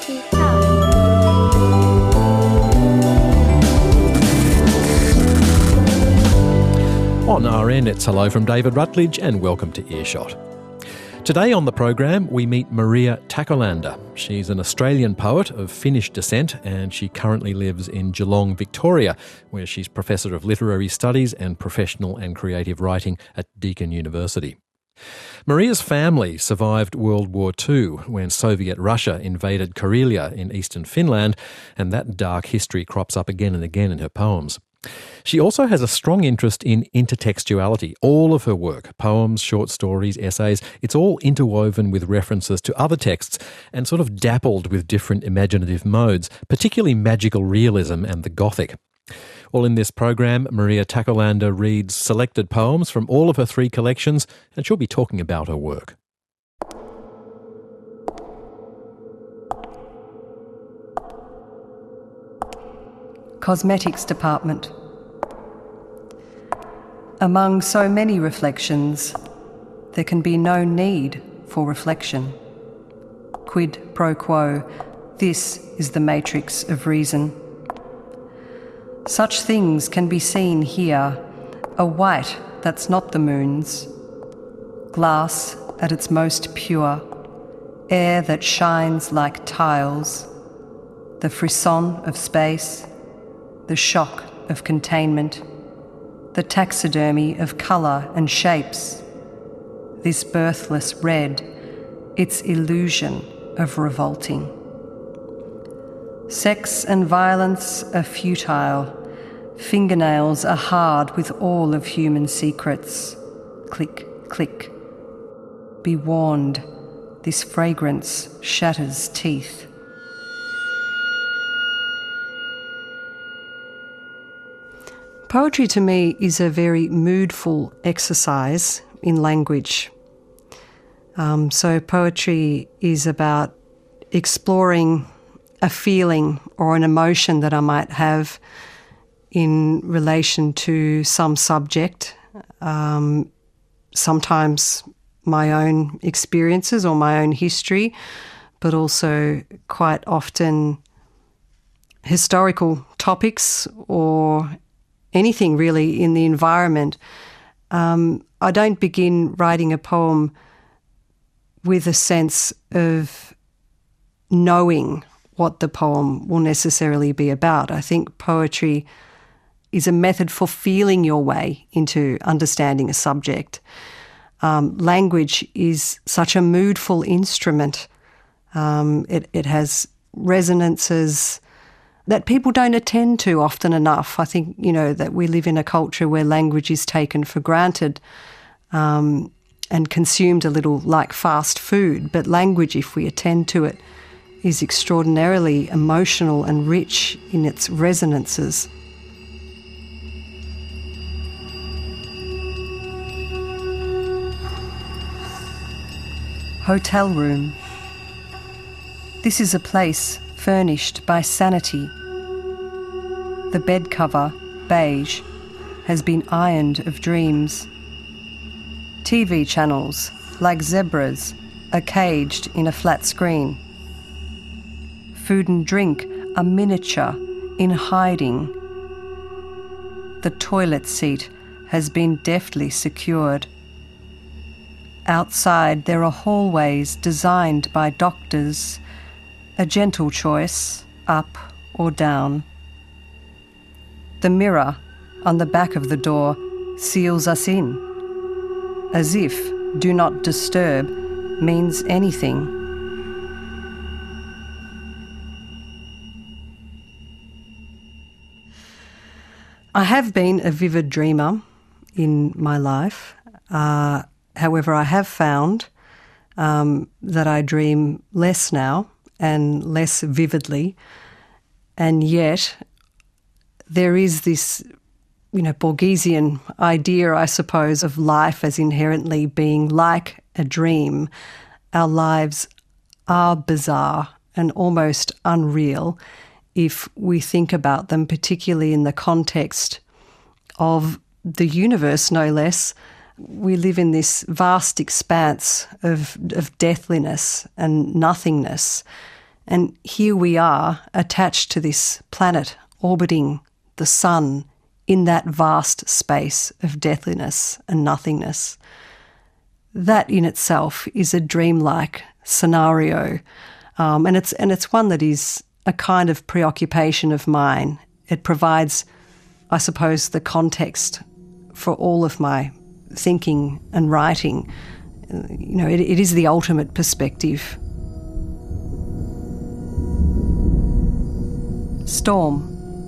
Poetry House. On RN, it's hello from David Rutledge and welcome to Earshot. Today on the program, we meet Maria Takolander. She's an Australian poet of Finnish descent and she currently lives in Geelong, Victoria, where she's Professor of Literary Studies and Professional and Creative Writing at Deakin University. Maria's family survived World War II when Soviet Russia invaded Karelia in eastern Finland, and that dark history crops up again and again in her poems. She also has a strong interest in intertextuality. All of her work, poems, short stories, essays, it's all interwoven with references to other texts and sort of dappled with different imaginative modes, particularly magical realism and the Gothic. Well, in this program, Maria Takolander reads selected poems from all of her 3 collections, and she'll be talking about her work. Cosmetics Department. Among so many reflections, there can be no need for reflection. Quid pro quo, this is the matrix of reason. Such things can be seen here, a white that's not the moon's, glass at its most pure, air that shines like tiles, the frisson of space, the shock of containment, the taxidermy of colour and shapes, this birthless red, its illusion of revolting. Sex and violence are futile, fingernails are hard with all of human secrets. Click, click. Be warned, this fragrance shatters teeth. Poetry to me is a very moodful exercise in language. So poetry is about exploring a feeling or an emotion that I might have in relation to some subject, sometimes my own experiences or my own history, but also quite often historical topics or anything really in the environment. I don't begin writing a poem with a sense of knowing what the poem will necessarily be about. I think poetry is a method for feeling your way into understanding a subject. Language is such a moodful instrument. It has resonances that people don't attend to often enough. I think, that we live in a culture where language is taken for granted and consumed a little like fast food. But language, if we attend to it, is extraordinarily emotional and rich in its resonances. Hotel room. This is a place furnished by sanity. The bed cover, beige, has been ironed of dreams. TV channels, like zebras, are caged in a flat screen. Food and drink are miniature, in hiding. The toilet seat has been deftly secured. Outside there are hallways designed by doctors, a gentle choice, up or down. The mirror on the back of the door seals us in, as if "do not disturb" means anything. I have been a vivid dreamer in my life. However, I have found that I dream less now and less vividly, and yet there is this, Borgesian idea, I suppose, of life as inherently being like a dream. Our lives are bizarre and almost unreal if we think about them, particularly in the context of the universe, no less. We live in this vast expanse of deathliness and nothingness, And here we are, attached to this planet, orbiting the sun in that vast space of deathliness and nothingness. That in itself is a dreamlike scenario, and it's one that is a kind of preoccupation of mine. It provides, I suppose, the context for all of my thinking and writing. It is the ultimate perspective. Storm.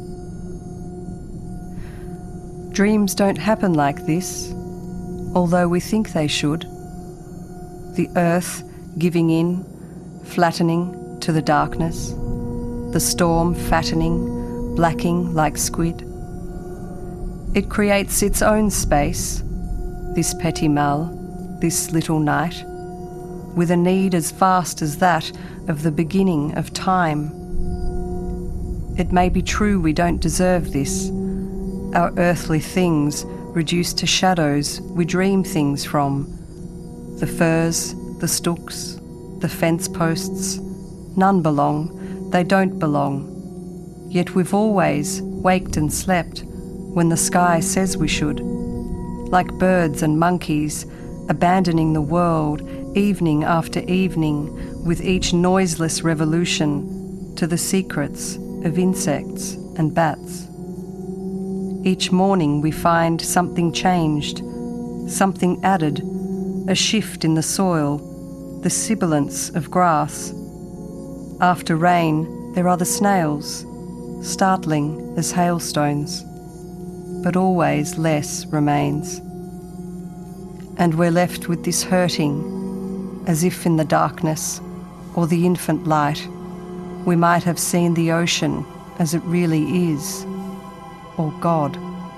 Dreams don't happen like this, although we think they should. The earth giving in, flattening to the darkness, the storm fattening, blacking like squid. It creates its own space, this petit mal, this little night, with a need as vast as that of the beginning of time. It may be true we don't deserve this, our earthly things reduced to shadows we dream things from. The firs, the stooks, the fence posts, none belong, they don't belong. Yet we've always waked and slept when the sky says we should, like birds and monkeys, abandoning the world evening after evening with each noiseless revolution to the secrets of insects and bats. Each morning we find something changed, something added, a shift in the soil, the sibilance of grass. After rain, there are the snails, startling as hailstones, but always less remains. And we're left with this hurting, as if in the darkness or the infant light, we might have seen the ocean as it really is, or God.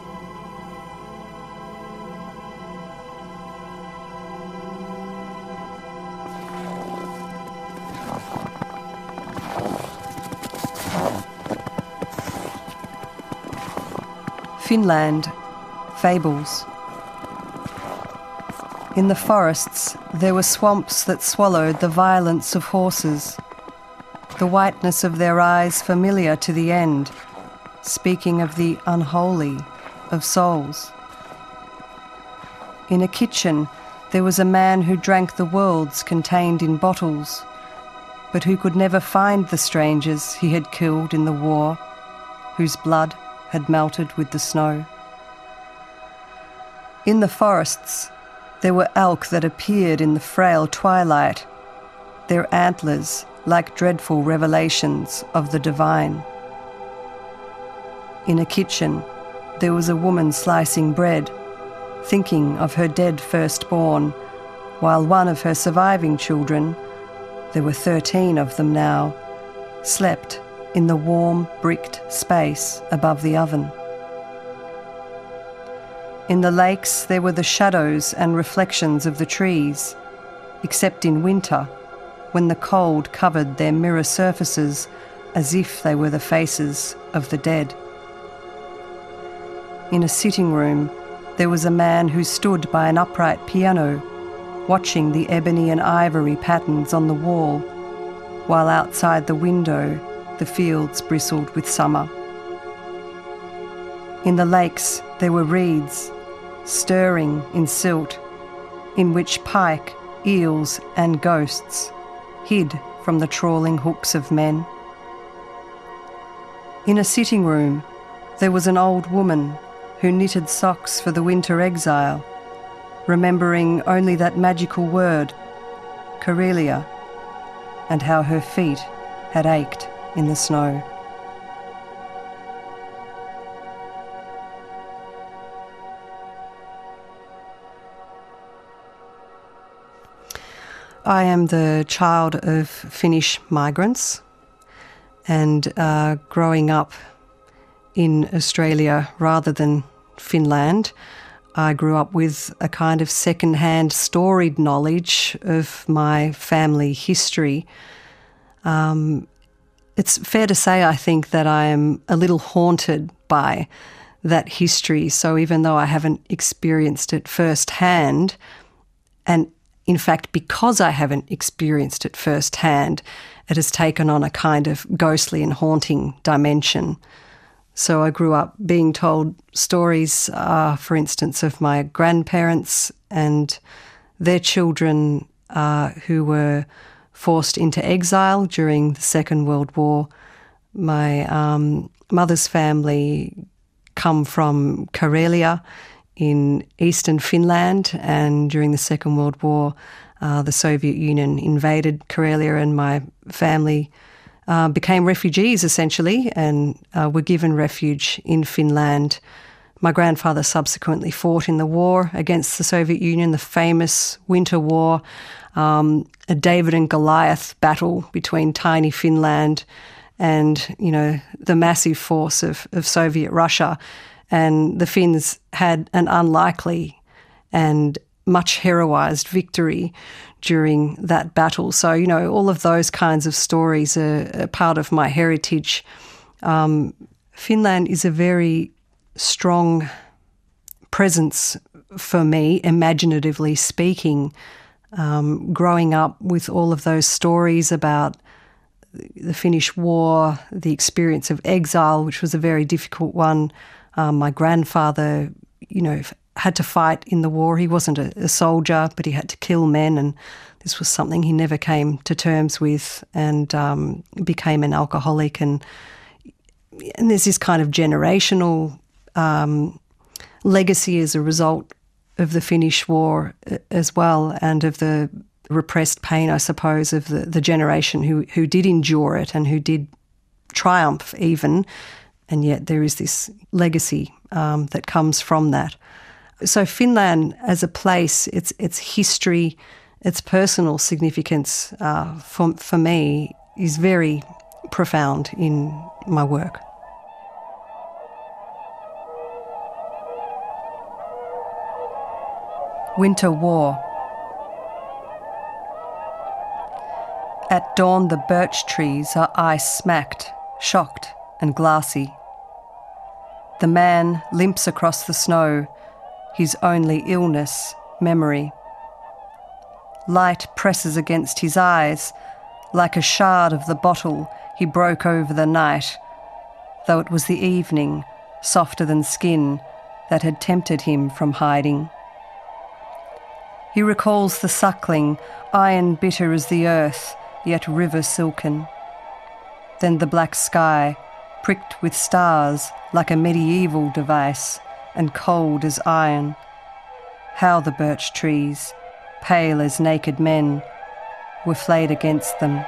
Finland, Fables. In the forests there were swamps that swallowed the violence of horses, the whiteness of their eyes familiar to the end, speaking of the unholy of souls. In a kitchen there was a man who drank the worlds contained in bottles, but who could never find the strangers he had killed in the war, whose blood had melted with the snow. In the forests there were elk that appeared in the frail twilight, their antlers like dreadful revelations of the divine. In a kitchen there was a woman slicing bread, thinking of her dead firstborn, while one of her surviving children, there were 13 of them now, slept in the warm, bricked space above the oven. In the lakes there were the shadows and reflections of the trees, except in winter, when the cold covered their mirror surfaces as if they were the faces of the dead. In a sitting room there was a man who stood by an upright piano, watching the ebony and ivory patterns on the wall, while outside the window the fields bristled with summer. In the lakes there were reeds, stirring in silt, in which pike, eels and ghosts hid from the trawling hooks of men. In a sitting room there was an old woman who knitted socks for the winter exile, remembering only that magical word, Karelia, and how her feet had ached in the snow. I am the child of Finnish migrants, and growing up in Australia rather than Finland, I grew up with a kind of second-hand storied knowledge of my family history. It's fair to say, I think, that I am a little haunted by that history. So even though I haven't experienced it firsthand, and in fact, because I haven't experienced it firsthand, it has taken on a kind of ghostly and haunting dimension. So I grew up being told stories, for instance, of my grandparents and their children who were forced into exile during the Second World War. My mother's family come from Karelia in eastern Finland, and during the Second World War, the Soviet Union invaded Karelia, and my family became refugees, essentially, and were given refuge in Finland. My grandfather subsequently fought in the war against the Soviet Union, the famous Winter War, a David and Goliath battle between tiny Finland and, the massive force of Soviet Russia. And the Finns had an unlikely and much heroised victory during that battle. So, all of those kinds of stories are part of my heritage. Finland is a very strong presence for me, imaginatively speaking. Growing up with all of those stories about the Finnish War, the experience of exile, which was a very difficult one. My grandfather, had to fight in the war. He wasn't a soldier, but he had to kill men, and this was something he never came to terms with, and became an alcoholic. And there's this kind of generational legacy as a result of the Finnish War as well, and of the repressed pain, I suppose, of the generation who did endure it and who did triumph even, and yet there is this legacy that comes from that. So Finland as a place, its history, its personal significance for me is very profound in my work. Winter War. At dawn the birch trees are ice-smacked, shocked and glassy. The man limps across the snow, his only illness, memory. Light presses against his eyes, like a shard of the bottle he broke over the night, though it was the evening, softer than skin, that had tempted him from hiding. He recalls the suckling, iron bitter as the earth, yet river silken. Then the black sky, pricked with stars like a medieval device, and cold as iron. How the birch trees, pale as naked men, were flayed against them.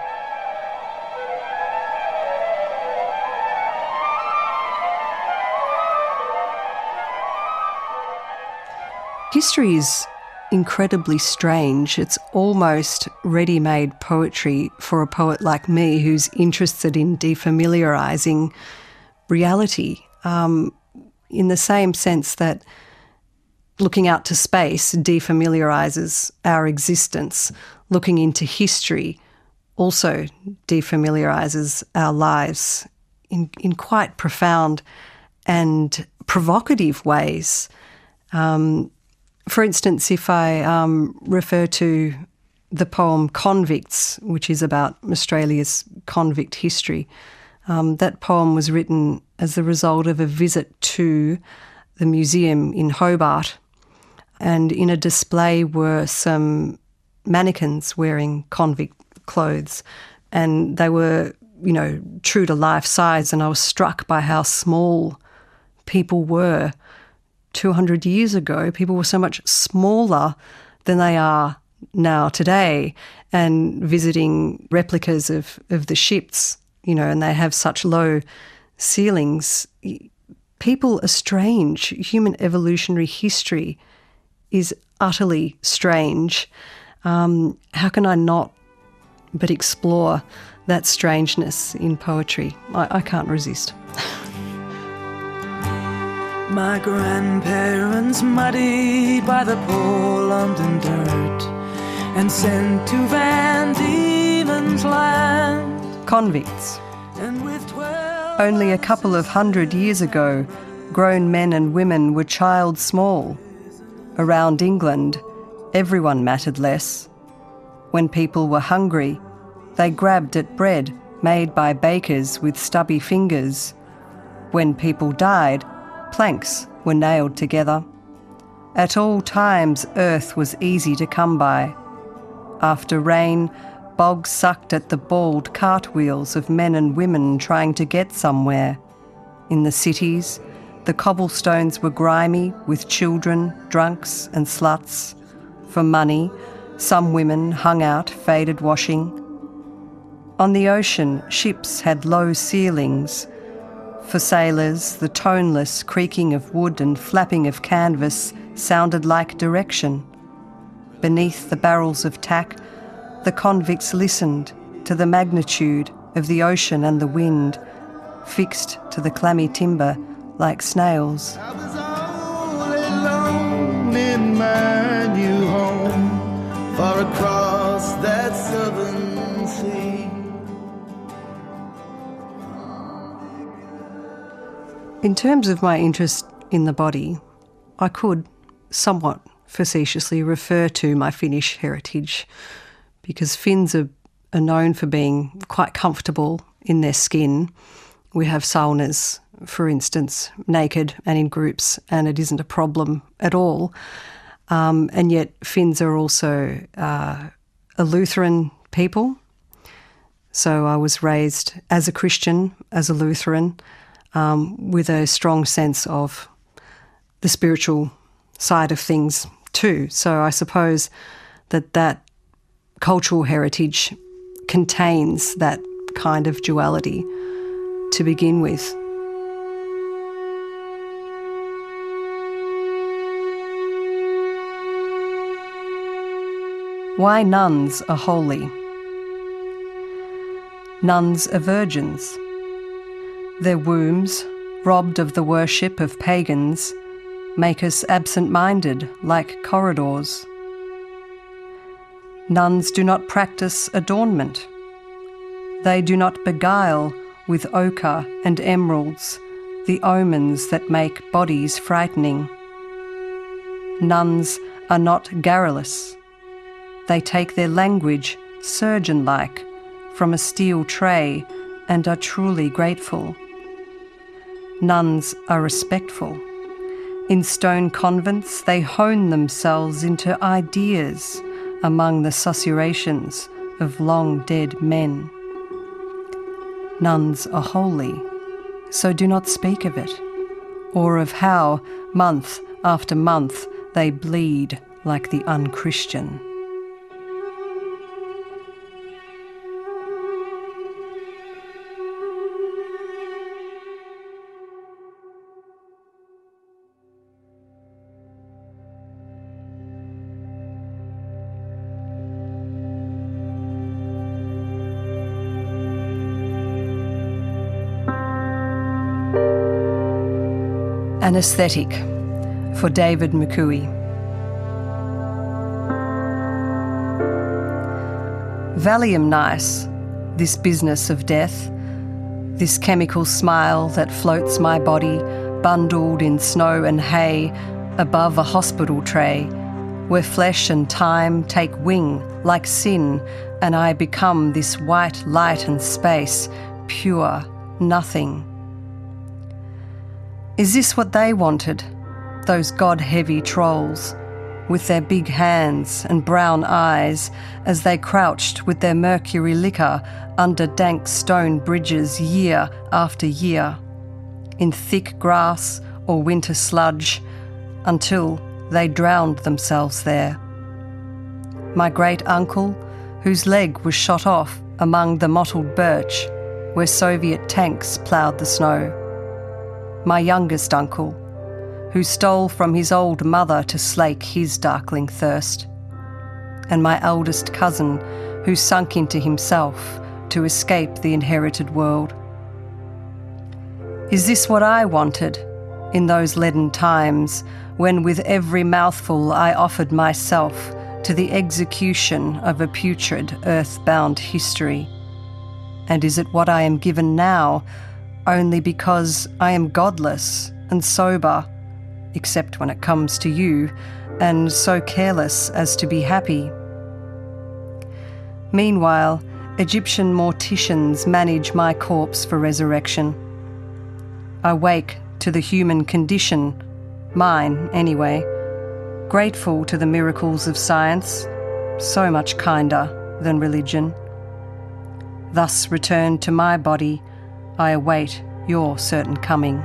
History is incredibly strange. It's almost ready-made poetry for a poet like me who's interested in defamiliarising reality, in the same sense that looking out to space defamiliarises our existence. Looking into history also defamiliarises our lives in quite profound and provocative ways. For instance, if I refer to the poem Convicts, which is about Australia's convict history, that poem was written as the result of a visit to the museum in Hobart, and in a display were some mannequins wearing convict clothes, and they were, true to life size, and I was struck by how small people were. 200 years ago, people were so much smaller than they are now today, and visiting replicas of the ships, and they have such low ceilings. People are strange. Human evolutionary history is utterly strange. How can I not but explore that strangeness in poetry? I can't resist. My grandparents muddied by the poor London dirt and sent to Van Diemen's Land. Convicts. Only a couple of 100 years ago, grown men and women were child small. Around England, everyone mattered less. When people were hungry, they grabbed at bread made by bakers with stubby fingers. When people died, planks were nailed together. At all times, earth was easy to come by. After rain, bogs sucked at the bald cartwheels of men and women trying to get somewhere. In the cities, the cobblestones were grimy with children, drunks and sluts. For money, some women hung out faded washing. On the ocean, ships had low ceilings. For sailors, the toneless creaking of wood and flapping of canvas sounded like direction. Beneath the barrels of tack, the convicts listened to the magnitude of the ocean and the wind, fixed to the clammy timber like snails. I was all alone in my new home, far across that southern sea. In terms of my interest in the body, I could somewhat facetiously refer to my Finnish heritage, because Finns are known for being quite comfortable in their skin. We have saunas, for instance, naked and in groups, and it isn't a problem at all. And yet Finns are also a Lutheran people. So I was raised as a Christian, as a Lutheran, with a strong sense of the spiritual side of things too. So I suppose that cultural heritage contains that kind of duality to begin with. Why nuns are holy. Nuns are virgins. Their wombs, robbed of the worship of pagans, make us absent-minded like corridors. Nuns do not practice adornment. They do not beguile with ochre and emeralds the omens that make bodies frightening. Nuns are not garrulous. They take their language surgeon-like from a steel tray and are truly grateful. Nuns are respectful. In stone convents, they hone themselves into ideas among the susurrations of long-dead men. Nuns are holy, so do not speak of it, or of how, month after month, they bleed like the unchristian. Anaesthetic for David McCooey. Valium nice, this business of death, this chemical smile that floats my body bundled in snow and hay above a hospital tray, where flesh and time take wing like sin, and I become this white light and space, pure, nothing. Is this what they wanted, those god-heavy trolls, with their big hands and brown eyes as they crouched with their mercury liquor under dank stone bridges year after year, in thick grass or winter sludge, until they drowned themselves there? My great-uncle, whose leg was shot off among the mottled birch where Soviet tanks ploughed the snow. My youngest uncle, who stole from his old mother to slake his darkling thirst. And my eldest cousin, who sunk into himself to escape the inherited world. Is this what I wanted in those leaden times when with every mouthful I offered myself to the execution of a putrid earth-bound history? And is it what I am given now, only because I am godless and sober, except when it comes to you, and so careless as to be happy? Meanwhile, Egyptian morticians manage my corpse for resurrection. I wake to the human condition, mine anyway, grateful to the miracles of science, so much kinder than religion. Thus returned to my body, I await your certain coming.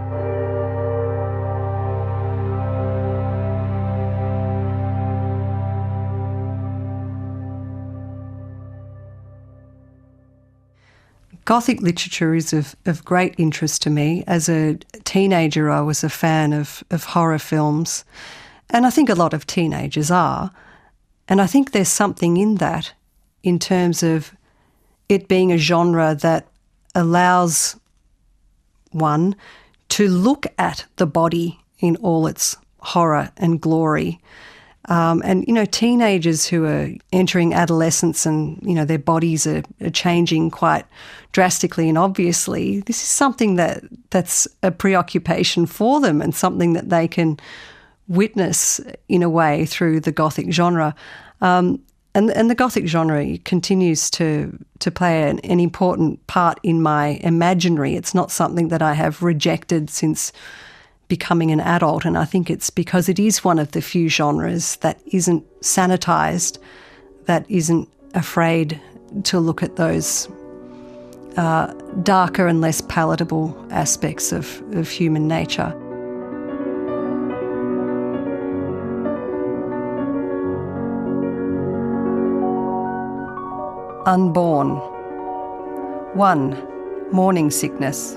Gothic literature is of great interest to me. As a teenager, I was a fan of horror films, and I think a lot of teenagers are. And I think there's something in that in terms of it being a genre that allows one to look at the body in all its horror and glory. And, you know, teenagers who are entering adolescence and, you know, their bodies are changing quite drastically and obviously, this is something that's a preoccupation for them and something that they can witness in a way through the Gothic genre. And the Gothic genre continues to play an important part in my imaginary. It's not something that I have rejected since becoming an adult, and I think it's because it is one of the few genres that isn't sanitised, that isn't afraid to look at those darker and less palatable aspects of human nature. Unborn. 1. Morning sickness.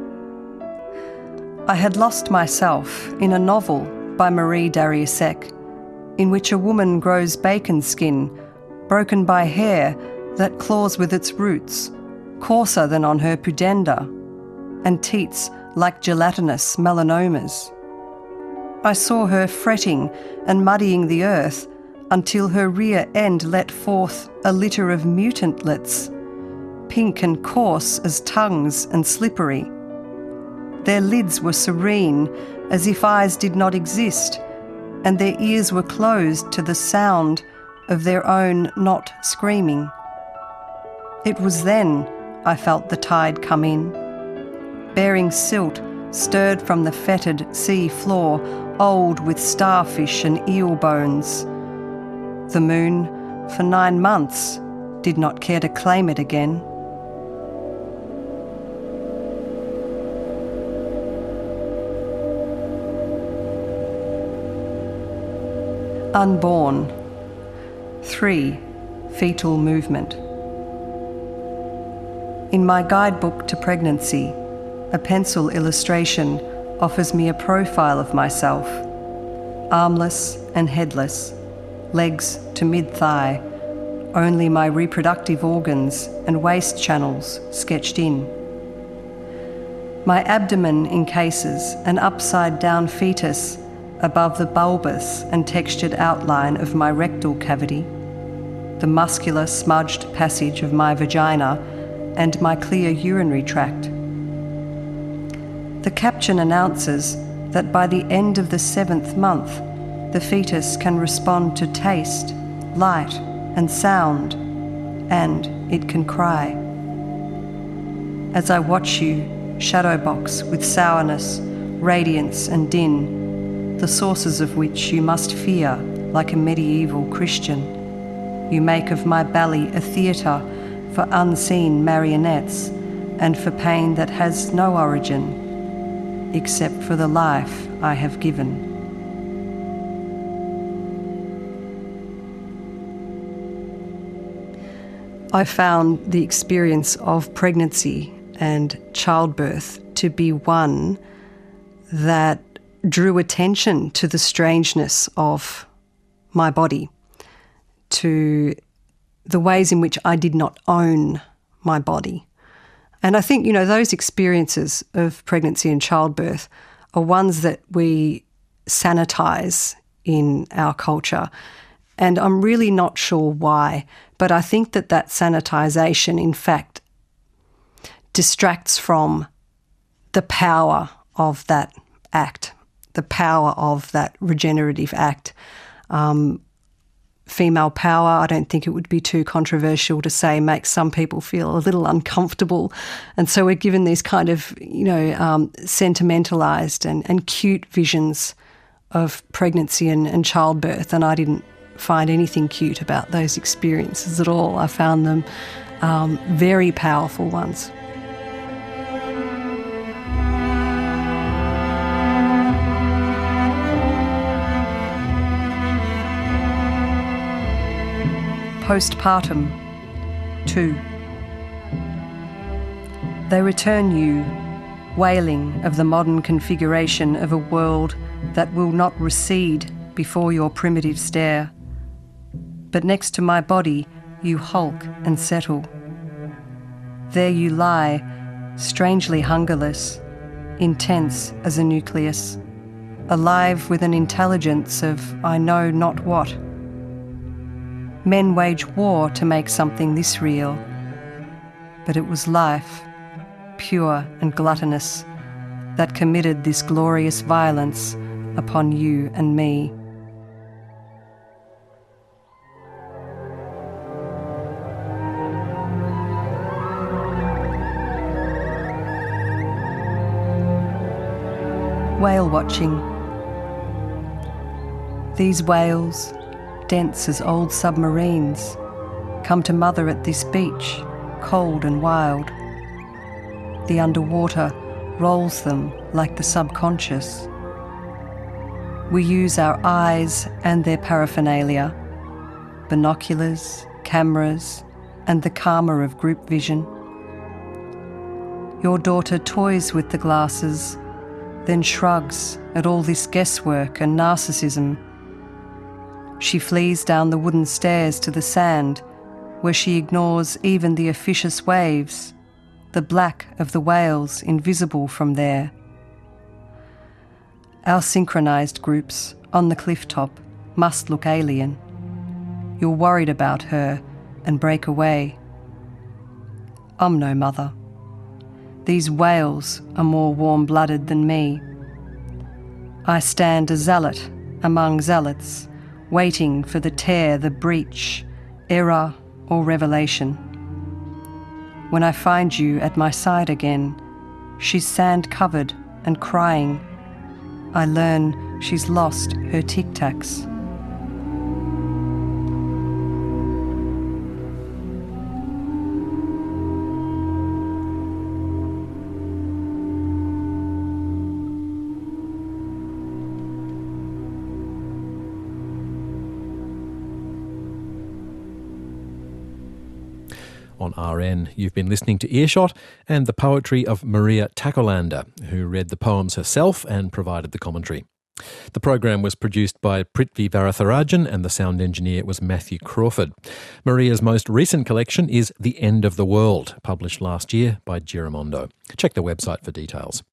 I had lost myself in a novel by Marie Darrieussecq, in which a woman grows bacon skin, broken by hair that claws with its roots, coarser than on her pudenda, and teats like gelatinous melanomas. I saw her fretting and muddying the earth until her rear end let forth a litter of mutantlets, pink and coarse as tongues and slippery. Their lids were serene, as if eyes did not exist, and their ears were closed to the sound of their own not screaming. It was then I felt the tide come in, bearing silt stirred from the fetid sea floor, old with starfish and eel bones. The moon, for 9 months, did not care to claim it again. Unborn. 3. Fetal movement. In my guidebook to pregnancy, a pencil illustration offers me a profile of myself, armless and headless, legs to mid-thigh, only my reproductive organs and waist channels sketched in. My abdomen encases an upside-down fetus above the bulbous and textured outline of my rectal cavity, the muscular smudged passage of my vagina, and my clear urinary tract. The caption announces that by the end of the 7th month, the fetus can respond to taste, light, and sound, and it can cry. As I watch you shadowbox with sourness, radiance, and din, the sources of which you must fear like a medieval Christian, you make of my belly a theatre for unseen marionettes and for pain that has no origin except for the life I have given. I found the experience of pregnancy and childbirth to be one that drew attention to the strangeness of my body, to the ways in which I did not own my body. And I think, you know, those experiences of pregnancy and childbirth are ones that we sanitise in our culture. And I'm really not sure why, but I think that sanitisation, in fact, distracts from the power of that act, the power of that regenerative act. female power. I don't think it would be too controversial to say makes some people feel a little uncomfortable. And so we're given these kind of, sentimentalised and cute visions of pregnancy and childbirth, and I didn't find anything cute about those experiences at all. I found them very powerful ones. Postpartum 2. They return you, wailing of the modern configuration of a world that will not recede before your primitive stare. But next to my body, you hulk and settle. There you lie, strangely hungerless, intense as a nucleus, alive with an intelligence of I know not what. Men wage war to make something this real, but it was life, pure and gluttonous, that committed this glorious violence upon you and me. Whale watching. These whales, dense as old submarines, come to mother at this beach, cold and wild. The underwater rolls them like the subconscious. We use our eyes and their paraphernalia, binoculars, cameras, and the karma of group vision. Your daughter toys with the glasses, then shrugs at all this guesswork and narcissism. She flees down the wooden stairs to the sand, where she ignores even the officious waves, the black of the whales invisible from there. Our synchronised groups on the cliff top must look alien. You're worried about her and break away. I'm no mother. These whales are more warm-blooded than me. I stand a zealot among zealots, waiting for the tear, the breach, error or revelation. When I find you at my side again, she's sand-covered and crying. I learn she's lost her tic-tacs. On RN, you've been listening to Earshot and the poetry of Maria Takolanda, who read the poems herself and provided the commentary. The program was produced by Prithvi Varatharajan and the sound engineer was Matthew Crawford. Maria's most recent collection is The End of the World, published last year by Giramondo. Check the website for details.